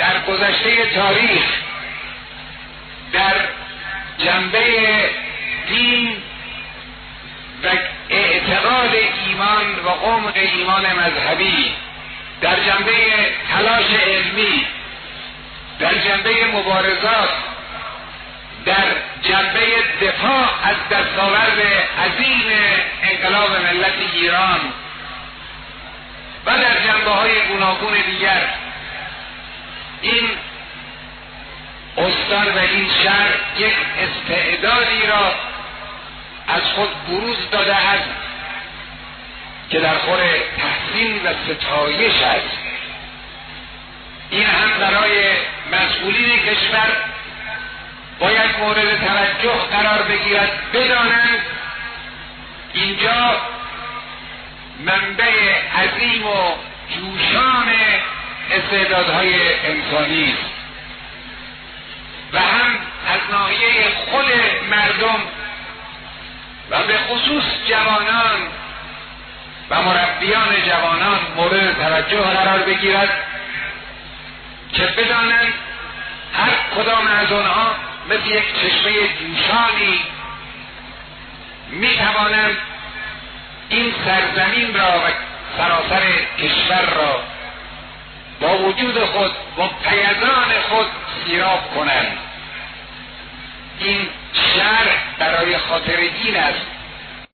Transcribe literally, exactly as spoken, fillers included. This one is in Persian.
در گذشته تاریخ در جنبه دین و اعتقاد ایمان و عمق ایمان مذهبی، در جنبه تلاش علمی، در جنبه مبارزات، در جنبه دفاع از دستاورد عظیم انقلاب ملت ایران و در جنبه های گوناگون دیگر، این استان و این شهر یک استعدادی را از خود بروز داده است که در خور تحسین و ستایش است. این هم برای مسئولین کشور باید مورد توجه قرار بگیرد، بدانند اینجا منبع عظیم و جوشان استعدادهای انسانی است و هم از ناحیه خود مردم و به خصوص جوانان و مربیان جوانان مورد توجه قرار بگیرد که بدانند هر کدام از آنها مثل یک چشمه جوشانی می توانند این سرزمین را و سراسر کشور را با وجود خود با پیزان خود سیراب کنند. این شهر برای خاطر این است